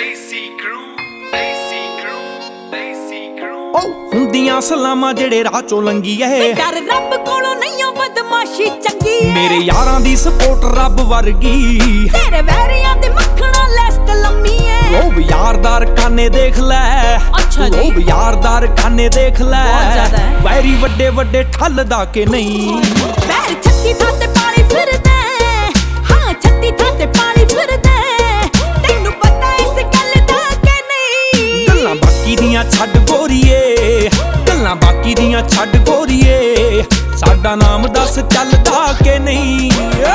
ਹੁੰਦੀਆਂ ਸਲਾਮਾਂ ਜਿਹੜੇ ਰਾਹ ਚੋਂ ਲੰਗੀ ਐ, ਡਰ ਰੱਬ ਕੋਲੋਂ ਨਹੀਂ ਓ ਬਦਮਾਸ਼ੀ ਚੰਗੀ ਐ। ਮੇਰੇ ਯਾਰਾਂ ਦੀ ਸਪੋਰਟ ਰੱਬ ਵਰਗੀ, ਤੇਰੇ ਵੈਰੀਆਂ ਦੀ ਮੱਖਣਾ ਲਿਸਟ ਲੰਮੀ ਐ। ਉਹ ਯਾਰਦਾਰ ਖਾਨੇ ਦੇਖ ਲੈ, ਅੱਛਾ ਜੀ, ਉਹ ਯਾਰਦਾਰ ਖਾਨੇ ਦੇਖ ਲੈ, ਬਹੁਤ ਜ਼ਿਆਦਾ ਹੈ। ਵੈਰੀ ਵੱਡੇ ਵੱਡੇ ਠੱਲਦਾ ਕਿ ਨਹੀਂ। ਪੈਰ 36 ਥਾਂ ਤੇ ਪਾਣੀ ਫਿਰਦਾ, ਹਾਂ 36 ਥਾਂ ਤੇ ਪਾਣੀ ਫਿਰਦਾ, ਤੈਨੂੰ ਪਤਾ ਇਸ ਗੱਲ ਦਾ ਕਿ ਨਹੀਂ। ਗੱਲਾਂ ਬਾਕੀ ਦੀਆਂ ਛੱਡ ਗੋਰੀਏ, ਗੱਲਾਂ ਬਾਕੀ ਦੀਆਂ ਛੱਡ ਗੋਰੀਏ, ਸਾਡਾ ਨਾਮ ਦੱਸ ਚੱਲਦਾ ਕਿ ਨਹੀਂ।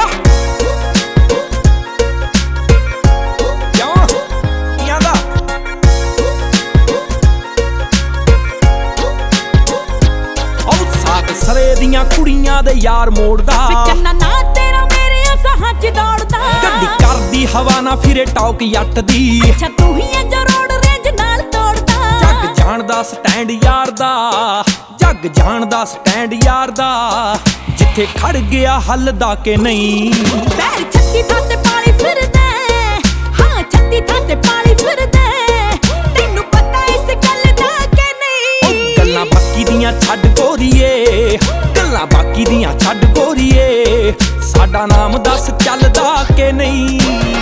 ਸਰੇ ਦੀਆਂ ਕੁੜੀਆਂ ਦੇ ਯਾਰ ਮੋੜਦਾ, ਚੰਨਾ ਨਾ ਤੇਰਾ ਮੇਰੇ ਸਾਹਾਂ 'ਚ ਦੌੜਦਾ। ਗੱਡੀ ਕਰਦੀ ਹਵਾ ਨਾ ਫਿਰੇ ਟੌਕ ਜੱਟ ਦੀ, ਅੱਛਾ ਤੂੰ ਹੀ ਐ ਜੋ ਰੋਡ ਰੇਂਜ ਨਾਲ ਤੋੜਦਾ। ਜੱਗ ਜਾਣਦਾ ਸਟੈਂਡ ਯਾਰ ਦਾ, ਜੱਗ ਜਾਣਦਾ ਸਟੈਂਡ ਯਾਰ ਦਾ, ਜਿੱਥੇ ਖੜ ਗਿਆ ਹੱਲਦਾ ਕਿ ਨਹੀਂ। ਪੈਰ 36 ਥਾਂ ਤੇ ਪਾਣੀ ਫਿਰਦਾ, ਹਾਂ 36 ਥਾਂ ਤੇ ਪਾਣੀ ਫਿਰਦਾ, ਤੈਨੂੰ ਪਤਾ ਇਸ ਗੱਲ ਦਾ ਕਿ ਨਹੀਂ। ਗੱਲਾਂ ਬਾਕੀ ਦੀਆਂ ਛੱਡ ਗੋਰੀਏ, ਗੱਲਾਂ ਬਾਕੀ ਦੀਆਂ ਛੱਡ ਗੋਰੀਏ, ਸਾਡਾ ਨਾਮ ਦੱਸ ਚੱਲਦਾ ਕਿ ਨਹੀਂ।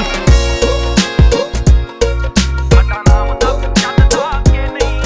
ਸਾਡਾ ਨਾਮ ਦੱਸ ਚੱਲਦਾ ਕਿ ਨਹੀਂ।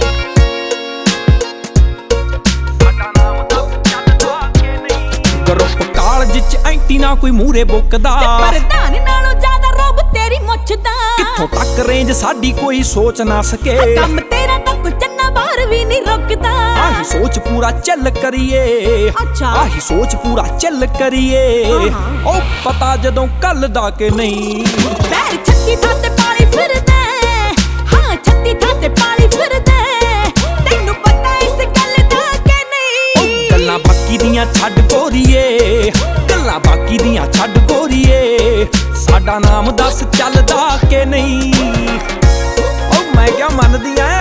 ਸਾਡਾ ਨਾਮ ਦੱਸ ਚੱਲਦਾ ਕਿ ਨਹੀਂ। ਗਰੁੱਪ ਕਾਲਜ 'ਚ ਐਂਟੀ ਨਾ ਕੋਈ ਮੂਰੇ ਬੁੱਕਦਾ, ਪ੍ਰਧਾਨ ਨਾਲੋਂ ਜ਼ਿਆਦਾ ਰੋਬ ਤੇਰੀ ਮੁੱਛ ਦਾ। ਕਿੱਥੋਂ ਤੱਕ ਰੇਂਜ ਸਾਡੀ ਕੋਈ ਸੋਚ ਨਾ ਸਕੇ, ਕੰਮ ਤੇਰਾ ਤਾਂ ਚੰਨਾ ਬਾਹਰ ਵੀ ਨਹੀਂ ਰੁਕਦਾ। ਆਹੀ ਸੋਚ ਪੂਰਾ ਚੱਲ ਕਰੀਏ, ਅੱਛਾ ਆਹੀ ਸੋਚ ਪੂਰਾ ਚੱਲ ਕਰੀਏ, ਉਹ ਪਤਾ ਜਦੋਂ ਕੱਲ ਦਾ ਕਿ ਨਹੀਂ। ਪੈਰ 36 ਥਾਂ ਤੇ ਪਾਣੀ ਫਿਰਦਾ, ਹਾਂ 36 ਥਾਂ ਤੇ ਪਾਣੀ ਫਿਰਦਾ, ਤੈਨੂੰ ਪਤਾ ਇਸ ਗੱਲ ਦਾ ਕਿ ਨਹੀਂ। ਗੱਲਾਂ ਬਾਕੀ ਦੀਆਂ ਛੱਡ ਗੋਰੀਏ, ਗੱਲਾਂ ਬਾਕੀ ਦੀਆਂ ਛੱਡ ਗੋਰੀਏ, ਸਾਡਾ ਨਾਮ ਦੱਸ ਚੱਲਦਾ ਕਿ ਨਹੀਂ। ਉਹ ਮੈਂ ਕਿਆ ਮੰਨਦੀ ਐ।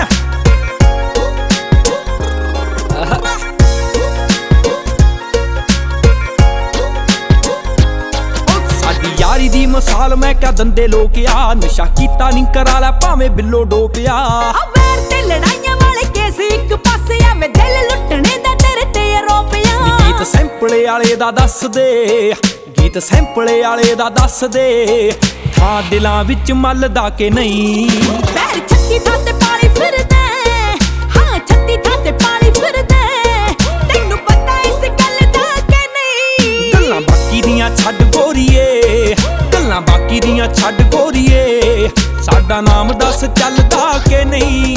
ਯਾਰੀ ਦੀ ਮਿਸਾਲ ਮੈਂ ਕਿਆ ਦੰਦੇ ਲੋਕ ਆ, ਨਸ਼ਾ ਕੀਤਾ ਨਹੀਂ ਕਰਾ ਲੈ ਭਾਵੇਂ ਬਿੱਲੋ ਡੋਪਿਆ। ਵੈਰ ਤੇ ਲੜਾਈਆਂ ਵਾਲੇ ਕੇਸ ਇੱਕ ਪਾਸੇ ਆ, ਮੈਂ ਦਿਲ ਲੁੱਟਣੇ ਦਾ ਤੇਰੇ ਤੇ ਆਰੋਪਿਆ। ਗੀਤ ਸੈਂਪਲੇ ਵਾਲੇ ਦਾ ਦੱਸ ਦੇ, ਗੀਤ ਸੈਂਪਲੇ ਵਾਲੇ ਦਾ ਦੱਸ ਦੇ, ਥਾਂ ਦਿਲਾਂ ਵਿੱਚ ਮੱਲਦਾ ਕਿ ਨਹੀਂ। ਪੈਰ 36 ਥਾਂ ਤੇ ਪਾਣੀ ਫਿਰਦਾ, ਹਾਂ 36 ਥਾਂ ਤੇ ਪਾਣੀ ਫਿਰਦਾ, ਤੈਨੂੰ ਪਤਾ ਇਸ ਗੱਲ ਦਾ ਕਿ ਨਹੀਂ। ਗੱਲਾਂ ਬਾਕੀ ਦੀਆਂ ਛੱਡ ਗੋਰੀਏ, ਗੱਲਾਂ ਬਾਕੀ ਦੀਆਂ ਛੱਡ ਗੋਰੀਏ, ਸਾਡਾ ਨਾਮ ਦੱਸ ਚੱਲਦਾ ਕਿ ਨਹੀਂ।